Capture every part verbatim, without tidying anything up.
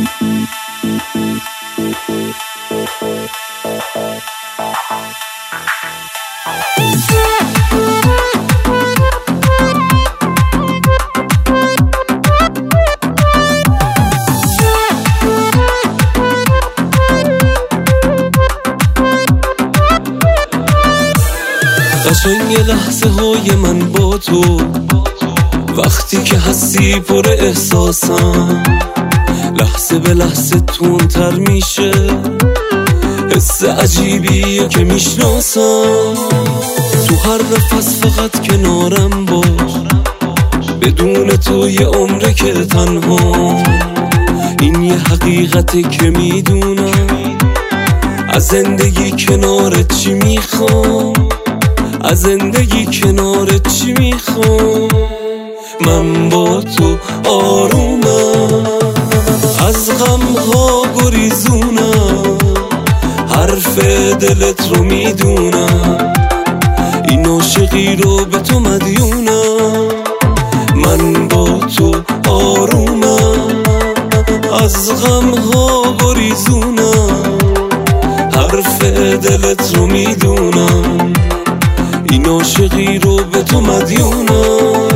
قشنگ لحظه های من با تو، وقتی که هستی پر احساسم، لحظه به لحظه تونتر میشه، حس عجیبیه که میشناسم. تو هر نفس فقط کنارم باش، بدون تو یه عمره که تنها. این یه حقیقته که میدونم، از زندگی کنارت چی میخوام، از زندگی کنارت چی میخوام. من با تو آرومم، از غمها گریزونم، حرف دلت رو میدونم، این عاشقی رو به تو مدیونم. من با تو آرومم، از غمها گریزونم، حرف دلت رو میدونم، این عاشقی رو به تو مدیونم.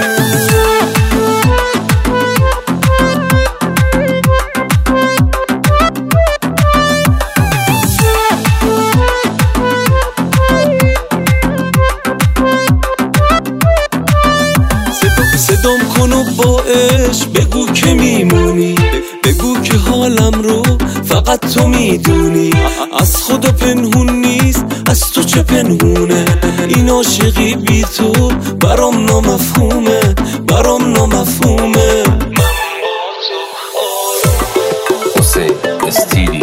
صدام کن و با عشق بگو که میمونی، بگو که حالم رو فقط تو میدونی. از خدا پنهون نیست، از تو چه پنهونه، این عاشقی بی تو برام نامفهومه، برام نامفهومه. حسین استیلی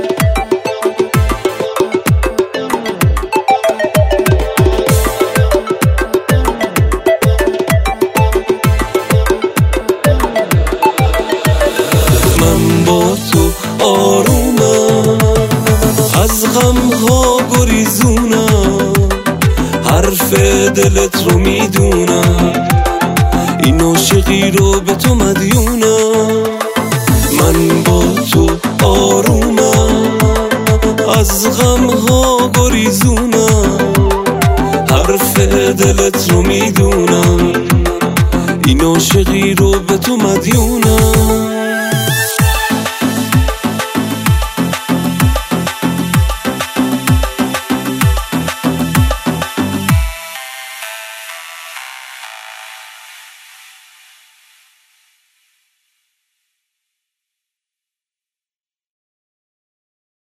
من با تو آرومم، از غمها گریزونم، حرف دلت رو میدونم، این عاشقی رو به تو مدیونم. من با تو آرومم، از غمها گریزونم، حرف دلت رو میدونم، این عاشقی رو به تو مدیونم.